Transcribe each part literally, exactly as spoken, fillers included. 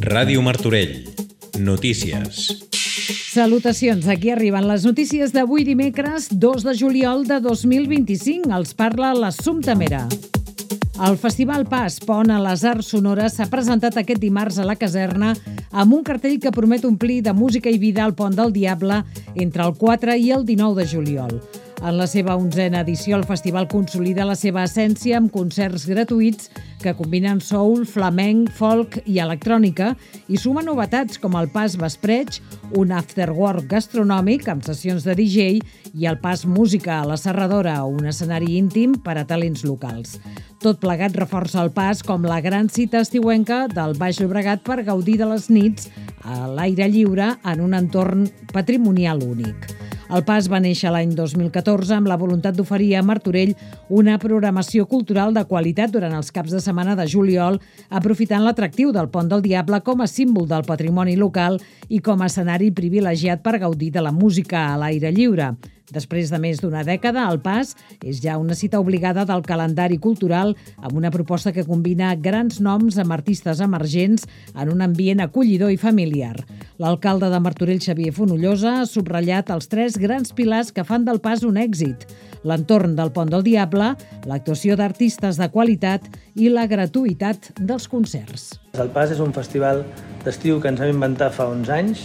Ràdio Martorell. Notícies. Salutacions, aquí arriben les notícies d'avui dimecres dos de juliol de dos mil vint-i-cinc. Els parla l'Assumpta Mera. El Festival Pas, Pont a les Arts Sonores, s'ha presentat aquest dimarts a la Caserna amb un cartell que promet omplir de música i vida el Pont del Diable entre el quatre i el dinou de juliol. En la seva onzena edició, el festival consolida la seva essència amb concerts gratuïts que combinen soul, flamenc, folk i electrònica i suma novetats com el Pas Vespreig, un afterwork gastronòmic amb sessions de D J i el Pas Música a la Serradora, un escenari íntim per a talents locals. Tot plegat reforça el Pas com la gran cita estiuenca del Baix Llobregat per gaudir de les nits a l'aire lliure en un entorn patrimonial únic. El Pas va néixer l'any dos mil catorze amb la voluntat d'oferir a Martorell una programació cultural de qualitat durant els caps de setmana de juliol, aprofitant l'atractiu del Pont del Diable com a símbol del patrimoni local i com a escenari privilegiat per gaudir de la música a l'aire lliure. Després de més d'una dècada, el Pas és ja una cita obligada del calendari cultural amb una proposta que combina grans noms amb artistes emergents en un ambient acollidor i familiar. L'alcalde de Martorell, Xavier Fonollosa, ha subratllat els tres grans pilars que fan del Pas un èxit: l'entorn del Pont del Diable, l'actuació d'artistes de qualitat i la gratuïtat dels concerts. El Pas és un festival d'estiu que ens vam inventar fa uns anys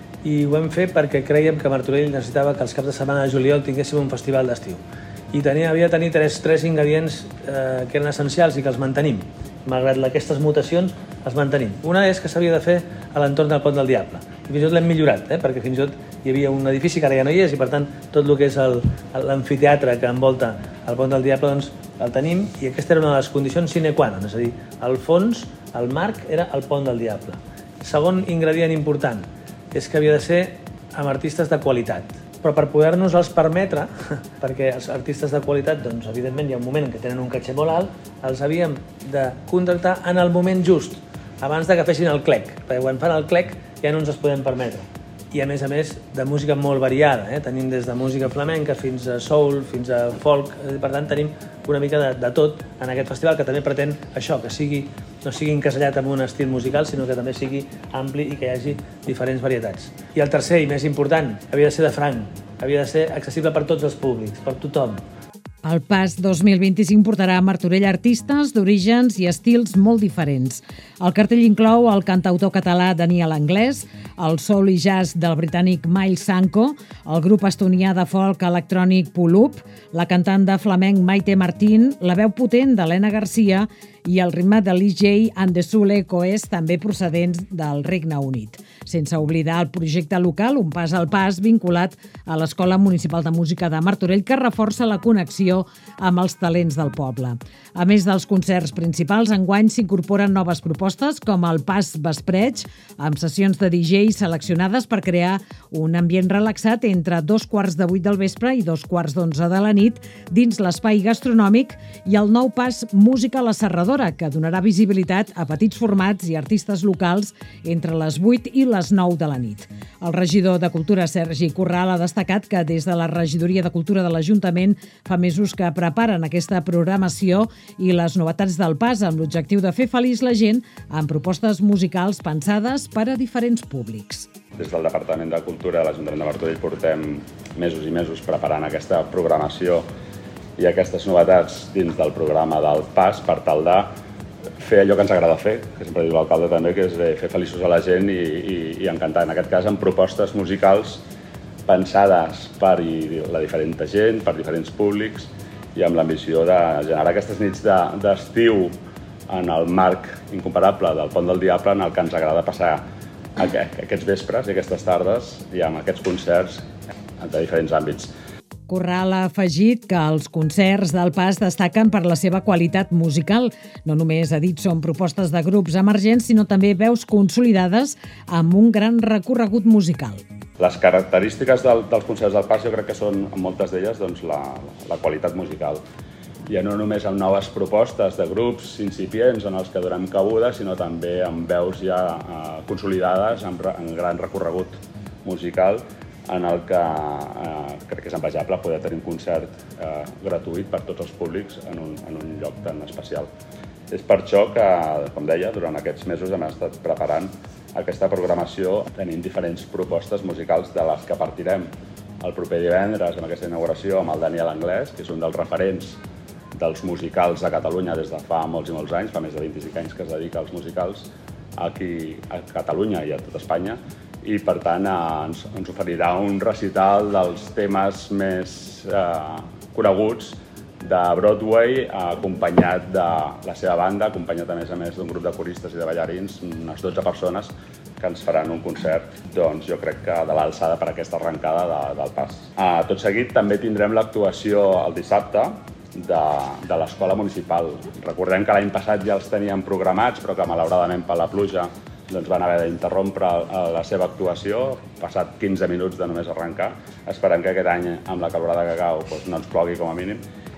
i ho hem fet perquè creiem que Martorell necessitava que els caps de setmana de juliol tinguéssim un festival d'estiu. I tenia, havia de tenir tres, tres ingredients eh, que eren essencials i que els mantenim. Malgrat aquestes mutacions, els mantenim. Una és que s'havia de fer a l'entorn del Pont del Diable. I fins i tot l'hem millorat, eh, perquè fins i tot hi havia un edifici que ara ja no hi és i per tant tot el que és l'amfiteatre que envolta el Pont del Diable doncs, el tenim i aquesta era una de les condicions sine qua non, és a dir, el fons, el marc era el Pont del Diable. Segon ingredient important és que havia de ser amb artistes de qualitat. Però per poder-nos els permetre, perquè els artistes de qualitat, doncs, evidentment, hi ha un moment en què tenen un caché molt alt, els havíem de contractar en el moment just, abans de que fessin el clec, perquè quan fan el clec ja no ens els podem permetre. I a més a més de música molt variada, eh? Tenim des de música flamenca fins a soul, fins a folk, per tant tenim una mica de, de tot en aquest festival que també pretén això, que sigui, no sigui encasellat en un estil musical, sinó que també sigui ampli i que hi hagi diferents varietats. I el tercer i més important, havia de ser de franc, havia de ser accessible per tots els públics, per tothom. El Pas dos mil vint-i-cinc portarà a Martorell artistes d'orígens i estils molt diferents. El cartell inclou el cantautor català Daniel Anglès, el soul i jazz del britànic Miles Sanko, el grup estonià de folk electrònic Pulup, la cantant de flamenc Maite Martín, la veu potent d'Helena Garcia i el ritme de l'E J and the Soul Echoes, també procedents del Regne Unit. Sense oblidar el projecte local Un Pas al Pas, vinculat a l'Escola Municipal de Música de Martorell, que reforça la connexió amb els talents del poble. A més dels concerts principals, enguany s'incorporen noves propostes com el Pas Vespreig, amb sessions de D J seleccionades per crear un ambient relaxat entre dos quarts de vuit del vespre i dos quarts d'onze de la nit dins l'espai gastronòmic, i el nou Pas Música a la Serradora, que donarà visibilitat a petits formats i artistes locals entre les vuit i les nou de la nit. El regidor de Cultura, Sergi Corral, ha destacat que des de la Regidoria de Cultura de l'Ajuntament fa mesos que preparen aquesta programació i les novetats del Pas amb l'objectiu de fer feliç la gent amb propostes musicals pensades per a diferents públics. Des del Departament de Cultura de l'Ajuntament de Martorell portem mesos i mesos preparant aquesta programació i aquestes novetats dins del programa del Pas per tal de fer allò que ens agrada fer, que sempre diu l'alcalde també, que és fer feliços a la gent i, i, i encantar, en aquest cas amb propostes musicals pensades per la diferent gent, per diferents públics i amb l'ambició de generar aquestes nits d'estiu en el marc incomparable del Pont del Diable, en el que ens agrada passar aquests vespres i aquestes tardes i amb aquests concerts de diferents àmbits. Corral ha afegit que els concerts del Pas destaquen per la seva qualitat musical. No només, ha dit, són propostes de grups emergents, sinó també veus consolidades amb un gran recorregut musical. Les característiques del, dels concerts del Pas jo crec que són, en moltes d'elles, doncs, la, la qualitat musical. Ja no només amb noves propostes de grups incipients en els que donem cabuda, sinó també amb veus ja eh, consolidades, amb, amb gran recorregut musical, en el que eh, crec que és envejable poder tenir un concert eh, gratuït per tots els públics en un, en un lloc tan especial. És per això que, com deia, durant aquests mesos hem estat preparant aquesta programació tenint diferents propostes musicals de les que partirem el proper divendres amb aquesta inauguració amb el Daniel Anglès, que és un dels referents dels musicals a Catalunya des de fa molts i molts anys, fa més de vint-i-cinc anys que es dedica als musicals aquí a Catalunya i a tot Espanya, i per tant ens, ens oferirà un recital dels temes més eh, coneguts de Broadway, acompanyat de la seva banda, acompanyat a més a més d'un grup de coristes i de ballarins, unes dotze persones que ens faran un concert, doncs jo crec que de l'alçada per aquesta arrencada de, del pas. Ah, tot seguit també tindrem l'actuació el dissabte de, de l'Escola Municipal. Recordem que l'any passat ja els teníem programats, però que malauradament per la pluja doncs van haver d'interrompre la seva actuació, passat quinze minuts de només arrencar. Esperem que aquest any, amb la calorada que cau, doncs no ens plogui com a mínim.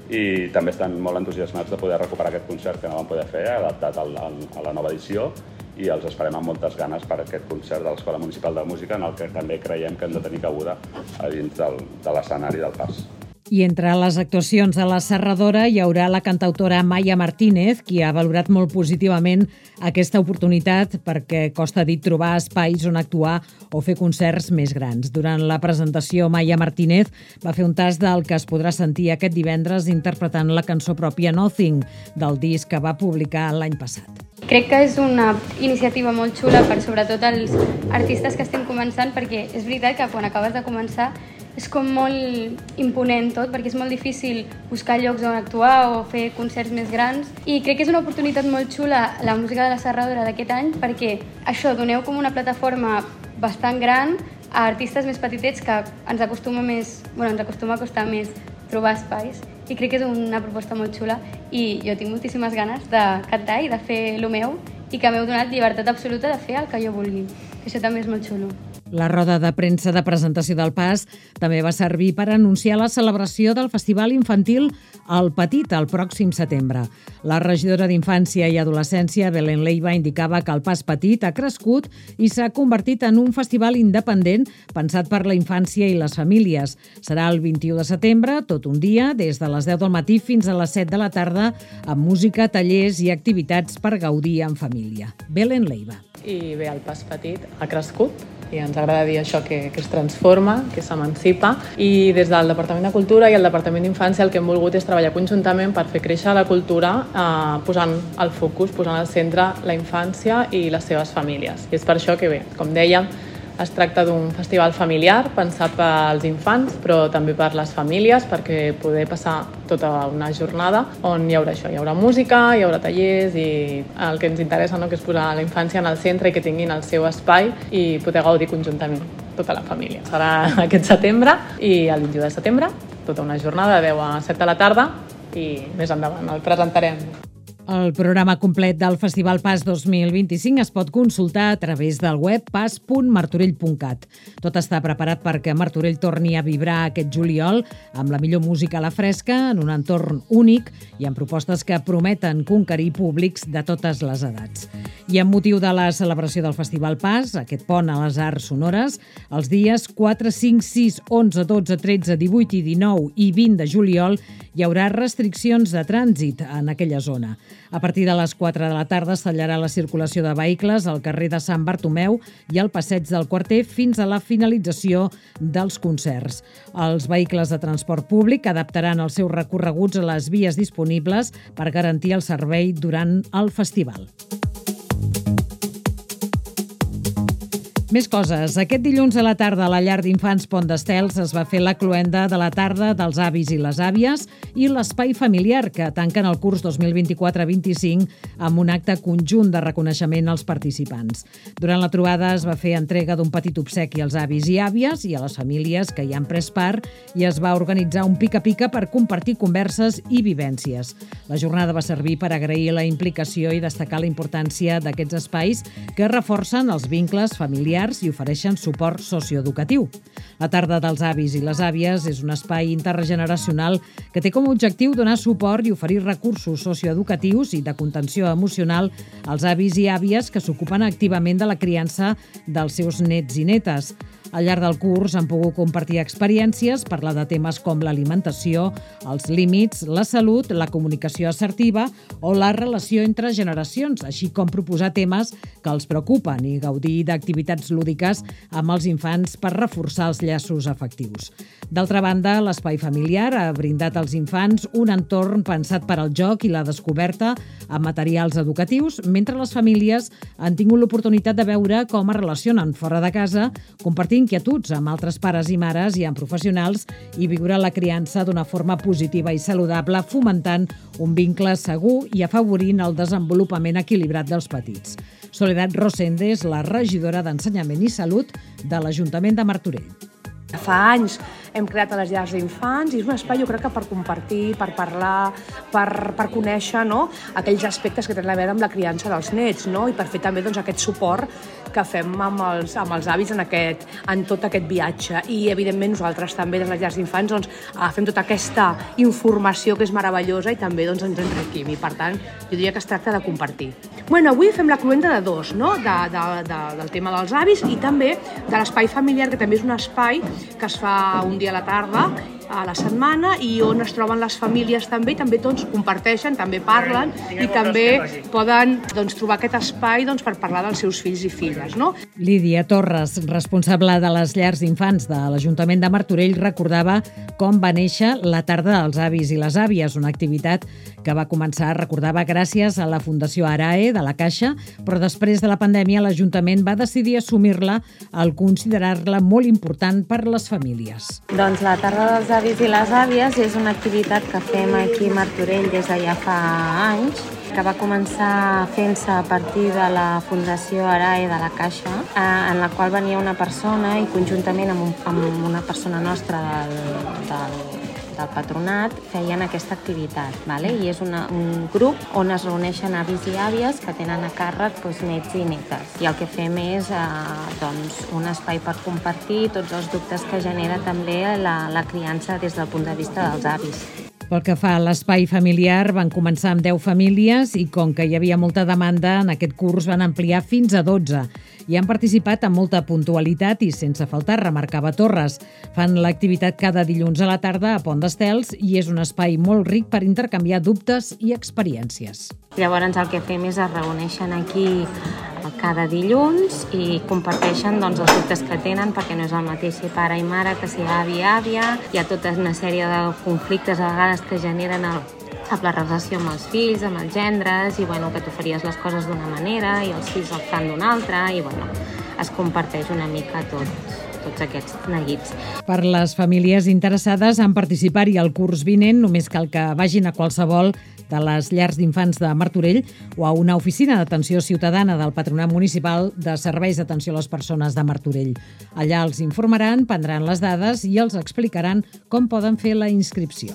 I també estan molt entusiasmats de poder recuperar aquest concert que no vam poder fer, adaptat a la nova edició, i els esperem amb moltes ganes per aquest concert de l'Escola Municipal de Música, en el que també creiem que hem de tenir cabuda a dins del, de l'escenari del Pas. I entre les actuacions de la Serradora hi haurà la cantautora Maya Martínez, qui ha valorat molt positivament aquesta oportunitat perquè costa dit trobar espais on actuar o fer concerts més grans. Durant la presentació, Maya Martínez va fer un tast del que es podrà sentir aquest divendres interpretant la cançó pròpia Nothing, del disc que va publicar l'any passat. Crec que és una iniciativa molt xula per sobretot els artistes que estem començant, perquè és veritat que quan acabes de començar és com molt imponent tot, perquè és molt difícil buscar llocs on actuar o fer concerts més grans. I crec que és una oportunitat molt xula la música de la Serradora d'aquest any, perquè això, doneu com una plataforma bastant gran a artistes més petitets que ens acostuma més, bueno, ens acostuma a costar més trobar espais. I crec que és una proposta molt xula i jo tinc moltíssimes ganes de cantar i de fer el meu, i que m'heu donat llibertat absoluta de fer el que jo vulgui. Això també és molt xulo. La roda de premsa de presentació del Pas també va servir per anunciar la celebració del Festival Infantil El Petit el pròxim setembre. La regidora d'Infància i Adolescència, Belén Leiva, indicava que el Pas Petit ha crescut i s'ha convertit en un festival independent pensat per la infància i les famílies. Serà el vint-i-u de setembre, tot un dia, des de les deu del matí fins a les set de la tarda, amb música, tallers i activitats per gaudir en família. Belén Leiva. I bé, el Pas Petit ha crescut i ens agrada dir això, que, que es transforma, que s'emancipa, i des del Departament de Cultura i el Departament d'Infància el que hem volgut és treballar conjuntament per fer créixer la cultura eh, posant el focus, posant al centre la infància i les seves famílies. I és per això que bé, com dèiem, es tracta d'un festival familiar pensat pels infants, però també per les famílies, perquè poder passar tota una jornada on hi haurà això, hi haurà música, hi haurà tallers, i el que ens interessa, no?, que és posar la infància en el centre i que tinguin el seu espai i poder gaudir conjuntament tota la família. Serà aquest setembre i el vint-i-u de setembre, tota una jornada de deu a set de la tarda, i més endavant el presentarem. El programa complet del Festival Pas dos mil vint-i-cinc es pot consultar a través del web pas punt martorell punt cat. Tot està preparat perquè Martorell torni a vibrar aquest juliol amb la millor música a la fresca, en un entorn únic i amb propostes que prometen conquerir públics de totes les edats. I amb motiu de la celebració del Festival Pas, aquest pont a les arts sonores, els dies quatre, cinc, sis, onze, dotze, tretze, divuit i dinou i vint de juliol hi haurà restriccions de trànsit en aquella zona. A partir de les quatre de la tarda es tallarà la circulació de vehicles al carrer de Sant Bartomeu i al passeig del Quarter fins a la finalització dels concerts. Els vehicles de transport públic adaptaran els seus recorreguts a les vies disponibles per garantir el servei durant el festival. Més coses. Aquest dilluns a la tarda a la llar d'infants Pont d'Estels es va fer la cloenda de la tarda dels avis i les àvies i l'espai familiar que tanquen el curs dos mil vint-i-quatre vint-i-cinc amb un acte conjunt de reconeixement als participants. Durant la trobada es va fer entrega d'un petit obsequi als avis i àvies i a les famílies que hi han pres part i es va organitzar un pica-pica per compartir converses i vivències. La jornada va servir per agrair la implicació i destacar la importància d'aquests espais que reforcen els vincles familiars i ofereixen suport socioeducatiu. La tarda dels avis i les àvies és un espai intergeneracional que té com a objectiu donar suport i oferir recursos socioeducatius i de contenció emocional als avis i àvies que s'ocupen activament de la criança dels seus nets i netes. Al llarg del curs han pogut compartir experiències, parlar de temes com l'alimentació, els límits, la salut, la comunicació assertiva o la relació entre generacions, així com proposar temes que els preocupen i gaudir d'activitats lúdiques amb els infants per reforçar els llaços afectius. D'altra banda, l'espai familiar ha brindat als infants un entorn pensat per al joc i la descoberta amb materials educatius, mentre les famílies han tingut l'oportunitat de veure com es relacionen fora de casa, compartir inquietuds amb altres pares i mares i amb professionals i viure la criança d'una forma positiva i saludable, fomentant un vincle segur i afavorint el desenvolupament equilibrat dels petits. Soledad Rosende és la regidora d'Ensenyament i Salut de l'Ajuntament de Martorell. Fa anys hem creat a les llars d'infants i és un espai, jo crec que per compartir, per parlar, per, per conèixer, no?, aquells aspectes que tenen a veure amb la criança dels nets, no?, i per fer també doncs, aquest suport que fem amb els, amb els avis en, aquest, en tot aquest viatge. I, evidentment, nosaltres també, des de les llars d'infants, doncs, fem tota aquesta informació que és meravellosa i també doncs, ens enriquim. I, per tant, jo diria que es tracta de compartir. Bueno, avui fem la cloenda de dos, no?, de, de, de, del tema dels avis i també de l'espai familiar, que també és un espai que es fa un dia a la tarda a la setmana i on es troben les famílies també i també doncs, comparteixen, també parlen i també poden doncs, trobar aquest espai doncs, per parlar dels seus fills i filles. No? Lídia Torres, responsable de les llars d'infants de l'Ajuntament de Martorell, recordava com va néixer la tarda dels avis i les àvies, una activitat que va començar, recordava, gràcies a la Fundació Arae de la Caixa, però després de la pandèmia l'Ajuntament va decidir assumir-la al considerar-la molt important per les famílies. Doncs la tarda dels avis i les àvies és una activitat que fem aquí a Martorell des de ja fa anys, que va començar fent-se a partir de la Fundació Arae de la Caixa, en la qual venia una persona i conjuntament amb, un, amb una persona nostra del, del, del patronat feien aquesta activitat. Vale? I és una, un grup on es reuneixen avis i àvies que tenen a càrrec doncs, nets i netes. I el que fem és eh, doncs, un espai per compartir tots els dubtes que genera també la, la criança des del punt de vista dels avis. Pel que fa a l'espai familiar, van començar amb deu famílies i com que hi havia molta demanda, en aquest curs van ampliar fins a dotze. I han participat amb molta puntualitat i sense faltar, remarcava Torres. Fan l'activitat cada dilluns a la tarda a Pont d'Estels i és un espai molt ric per intercanviar dubtes i experiències. Llavors el que fem és es reuneixen aquí cada dilluns i comparteixen doncs, els dubtes que tenen, perquè no és el mateix ser pare i mare que ser avi i àvia. Hi ha tota una sèrie de conflictes a vegades que generen el, amb la relació amb els fills, amb els gendres, i bueno, que tu faries les coses d'una manera i els fills el fan d'una altra, i bueno, es comparteix una mica tots. tots aquests neguits. Per les famílies interessades en participar-hi al curs vinent, només cal que vagin a qualsevol de les llars d'infants de Martorell o a una oficina d'atenció ciutadana del Patronat Municipal de Serveis d'Atenció a les Persones de Martorell. Allà els informaran, prendran les dades i els explicaran com poden fer la inscripció.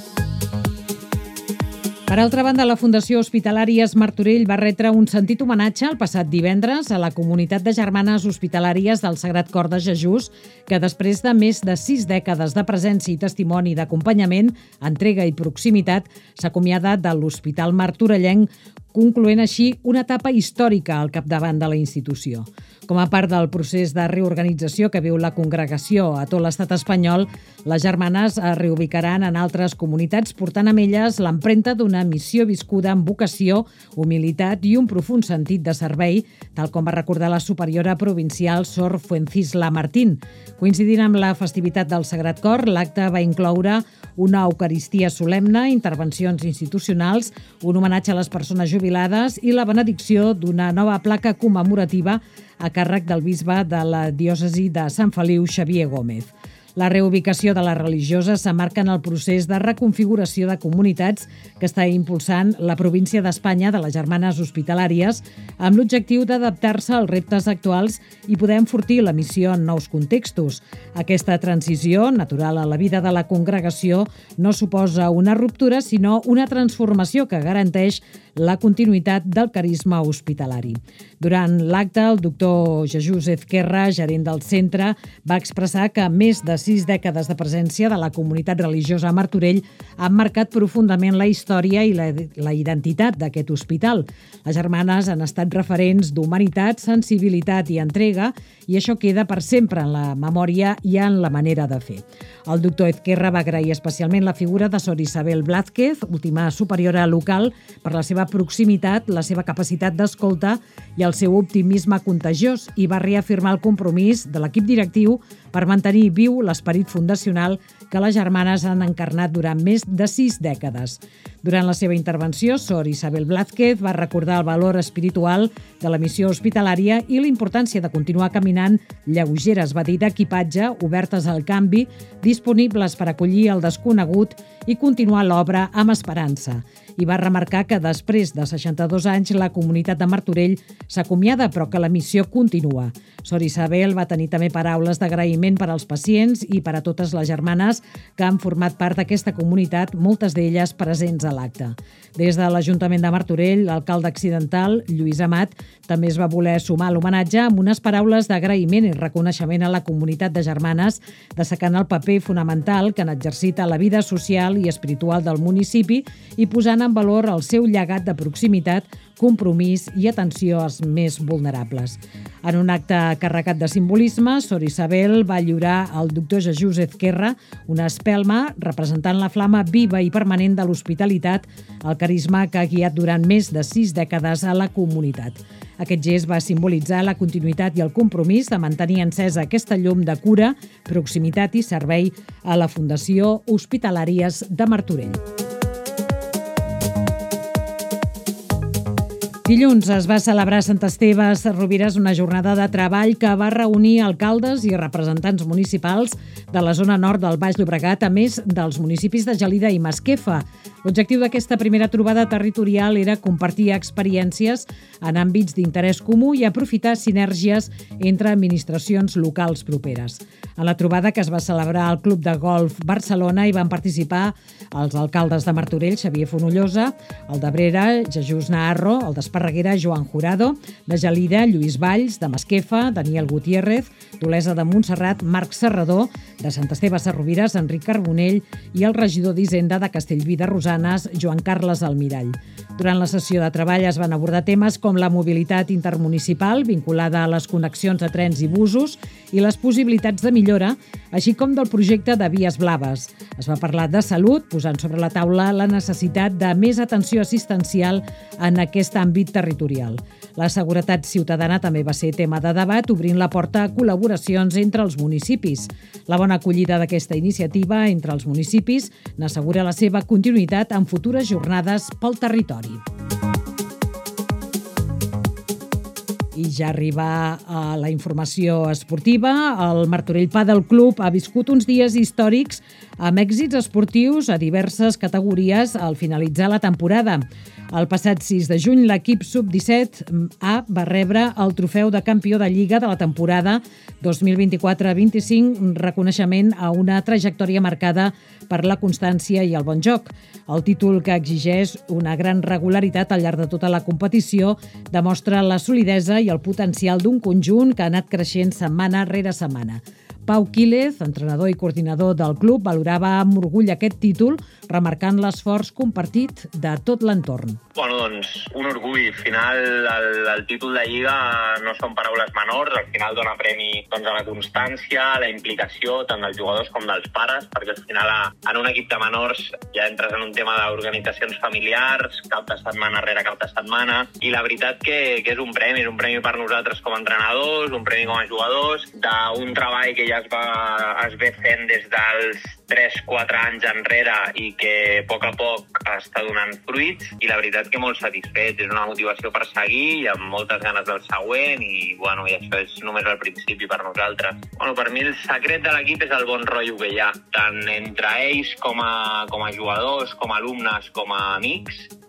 Per altra banda, la Fundació Hospitalàries Martorell va retre un sentit homenatge el passat divendres a la comunitat de germanes hospitalàries del Sagrat Cor de Jesús, que després de més de sis dècades de presència i testimoni d'acompanyament, entrega i proximitat, s'acomiada de l'Hospital Martorellenc, concloent així una etapa històrica al capdavant de la institució. Com a part del procés de reorganització que viu la congregació a tot l'estat espanyol, les germanes es reubicaran en altres comunitats portant amb elles l'empremta d'una missió viscuda amb vocació, humilitat i un profund sentit de servei, tal com va recordar la superiora provincial Sor Fuencisla Martín. Coincidint amb la festivitat del Sagrat Cor, l'acte va incloure una eucaristia solemne, intervencions institucionals, un homenatge a les persones jubilades i la benedicció d'una nova placa commemorativa a càrrec del bisbe de la diòcesi de Sant Feliu, Xavier Gómez. La reubicació de les religioses s'emmarca en el procés de reconfiguració de comunitats que està impulsant la província d'Espanya de les Germanes Hospitalàries amb l'objectiu d'adaptar-se als reptes actuals i poder enfortir la missió en nous contextos. Aquesta transició, natural a la vida de la congregació, no suposa una ruptura, sinó una transformació que garanteix la continuïtat del carisma hospitalari. Durant l'acte, el doctor Jesús Ezquerra, gerent del centre, va expressar que més de sis dècades de presència de la comunitat religiosa a Martorell han marcat profundament la història i la, la identitat d'aquest hospital. Les germanes han estat referents d'humanitat, sensibilitat i entrega, i això queda per sempre en la memòria i en la manera de fer. El doctor Ezquerra va agrair especialment la figura de Sor Isabel Blázquez, última superiora local, per la seva proximitat, la seva capacitat d'escolta i el seu optimisme contagiós, i va reafirmar el compromís de l'equip directiu per mantenir viu l'esperit fundacional que les germanes han encarnat durant més de sis dècades. Durant la seva intervenció, Sor Isabel Blázquez va recordar el valor espiritual de la missió hospitalària i la importància de continuar caminant lleugeres, va dir, d'equipatge, obertes al canvi, disponibles per acollir el desconegut i continuar l'obra amb esperança. I va remarcar que després de seixanta-dos anys la comunitat de Martorell s'acomiada, però que la missió continua. Sor Isabel va tenir també paraules d'agraïment per als pacients i per a totes les germanes que han format part d'aquesta comunitat, moltes d'elles presents a l'acte. Des de l'Ajuntament de Martorell, l'alcalde accidental, Lluís Amat, també es va voler sumar a l'homenatge amb unes paraules d'agraïment i reconeixement a la comunitat de germanes, destacant el paper fonamental que han exercit a la vida social i espiritual del municipi i posant en valor el seu llegat de proximitat, compromís i atenció als més vulnerables. En un acte carregat de simbolisme, Sor Isabel va lliurar al doctor Jesús Ezquerra una espelma representant la flama viva i permanent de l'hospitalitat, el carisma que ha guiat durant més de sis dècades a la comunitat. Aquest gest va simbolitzar la continuïtat i el compromís de mantenir encesa aquesta llum de cura, proximitat i servei a la Fundació Hospitalàries de Martorell. Dilluns es va celebrar a Sant Esteve Sesrovires una jornada de treball que va reunir alcaldes i representants municipals de la zona nord del Baix Llobregat, a més dels municipis de Gelida i Masquefa. L'objectiu d'aquesta primera trobada territorial era compartir experiències en àmbits d'interès comú i aprofitar sinergies entre administracions locals properes. En la trobada, que es va celebrar al Club de Golf Barcelona, hi van participar els alcaldes de Martorell, Xavier Fonollosa, el d'Abrera, Jesús Naharro, el d'Esparreguera, Joan Jurado, de Gelida, Lluís Valls, de Masquefa, Daniel Gutiérrez, d'Olesa de Montserrat, Marc Serrador, de Sant Esteve Sesrovires, Enric Carbonell, i el regidor d'Hisenda de Castellví de Rosanes, Joan Carles Almirall. Durant la sessió de treball es van abordar temes com la mobilitat intermunicipal vinculada a les connexions de trens i busos i les possibilitats de millora, així com del projecte de Vies Blaves. Es va parlar de salut, posant sobre la taula la necessitat de més atenció assistencial en aquest àmbit territorial. La seguretat ciutadana també va ser tema de debat, obrint la porta a col·laboracions entre els municipis. La bona acollida d'aquesta iniciativa entre els municipis n'assegura la seva continuïtat en futures jornades pel territori. I ja arriba a la informació esportiva. El Martorell Padel Club ha viscut uns dies històrics amb èxits esportius a diverses categories al finalitzar la temporada. El passat sis de juny, l'equip sub disset A va rebre el trofeu de campió de Lliga de la temporada dos mil vint-i-quatre vint-i-cinc, reconeixement a una trajectòria marcada per la constància i el bon joc. El títol, que exigeix una gran regularitat al llarg de tota la competició, demostra la solidesa i el potencial d'un conjunt que ha anat creixent setmana rere setmana. Pau Quílez, entrenador i coordinador del club, valorava amb orgull aquest títol, remarcant l'esforç compartit de tot l'entorn. Bueno, doncs, un orgull. Al final, el, el títol de Lliga no són paraules menors. Al final dona premi doncs, a la constància, a la implicació, tant dels jugadors com dels pares, perquè al final en un equip de menors ja entres en un tema d'organitzacions familiars, cap de setmana rere cap de setmana, i la veritat que, que és un premi, és un premi per nosaltres com a entrenadors, un premi com a jugadors, d'un treball que ja es, va, es ve fent des dels tres quatre anys enrere i que a poc a poc està donant fruits, i la veritat que molt satisfet. És una motivació per seguir i amb moltes ganes del següent, i, bueno, i això és només el principi per nosaltres. Bueno, per mi el secret de l'equip és el bon rotllo que hi ha, tant entre ells com a, com a jugadors, com a alumnes, com a amics,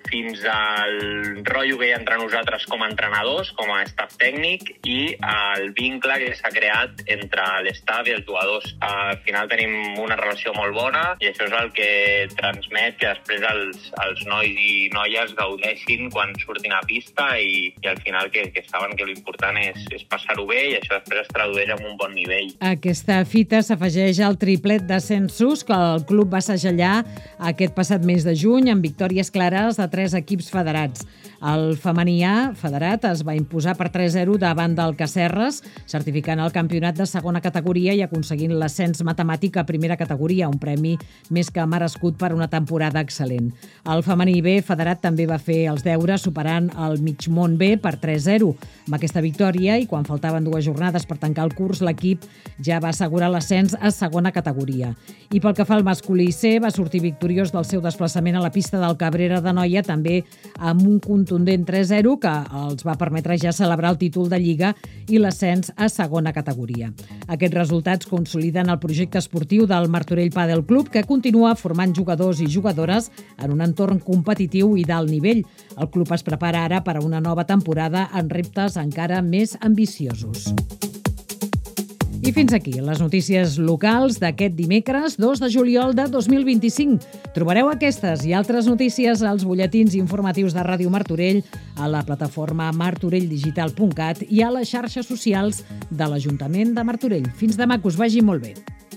fins al rotllo que hi ha entre nosaltres com a entrenadors, com a staff tècnic, i el vincle que s'ha creat entre l'staff i els jugadors. Al final tenim una relació molt bona i això és el que transmet que després els, els nois i noies gaudeixin quan surtin a pista i, i al final que, que saben que l'important és, és passar-ho bé i això després es tradueix en un bon nivell. Aquesta fita s'afegeix al triplet d'ascensos que el club va segellar aquest passat mes de juny amb victòries clares de tres equips federats. El femení A federat es va imposar per tres a zero davant del Casserres, certificant el campionat de segona categoria i aconseguint l'ascens matemàtic a primera categoria, un premi més que merescut per una temporada excel·lent. El femení B federat també va fer els deures superant el Migmont B per tres a zero. Amb aquesta victòria i quan faltaven dues jornades per tancar el curs, l'equip ja va assegurar l'ascens a segona categoria. I pel que fa al masculí C, va sortir victoriós del seu desplaçament a la pista del Cabrera d'Anoia, també amb un contundent tres a zero que els va permetre ja celebrar el títol de Lliga i l'ascens a segona categoria. Aquests resultats consoliden el projecte esportiu del Martorell Padel Club, que continua formant jugadors i jugadores en un entorn competitiu i d'alt nivell. El club es prepara ara per a una nova temporada amb reptes encara més ambiciosos. I fins aquí les notícies locals d'aquest dimecres dos de juliol de dos mil vint-i-cinc. Trobareu aquestes i altres notícies als butlletins informatius de Ràdio Martorell, a la plataforma martorell digital punt cat i a les xarxes socials de l'Ajuntament de Martorell. Fins demà, que us vagi molt bé.